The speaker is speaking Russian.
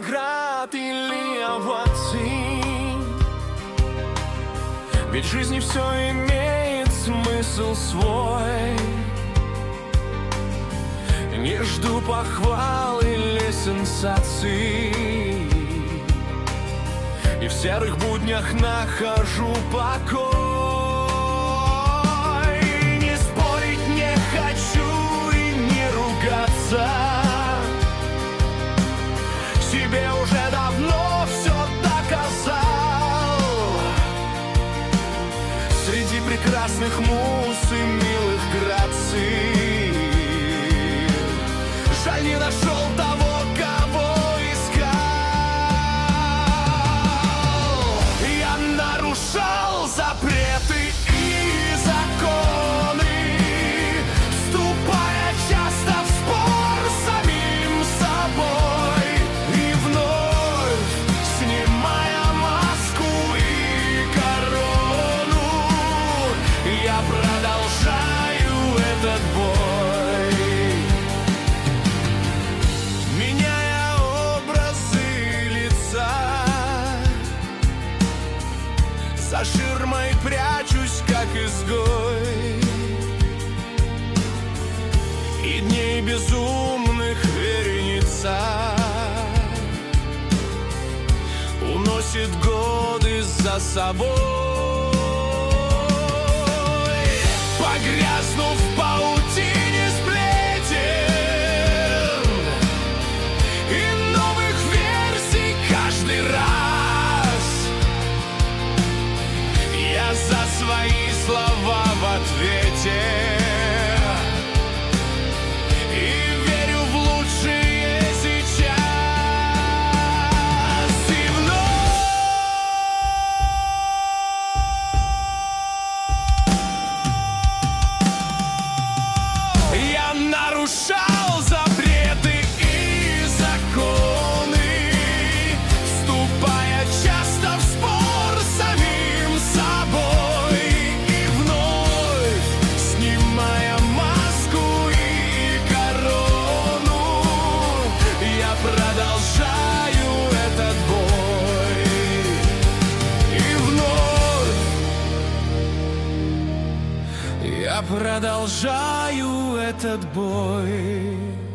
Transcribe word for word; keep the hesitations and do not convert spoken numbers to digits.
наград или оваций. Ведь в жизни все имеет смысл свой. Не жду похвал или сенсаций, и в серых буднях нахожу покой. Не спорить не хочу и не ругаться. Себе уже давно все доказал. Среди прекрасных муз и милых граций жаль, не нашел того, кого искал. Я нарушал запреты и законы, вступая часто в спор с самим собой, и вновь снимая маску и корону, я продолжаю этот бой, меняя образы лица. За ширмой прячусь, как изгой, и дней безумных вереница уносит годы за собой. Погрязнув в паутине сплетен и новых версий каждый раз, я за свои слова в ответе и верю в лучшее сейчас. И вновь я нарушал запреты и законы, вступая часто в спор с самим собой, и вновь снимая маску и корону, я продолжаю этот бой, и вновь я продолжаю этот бой.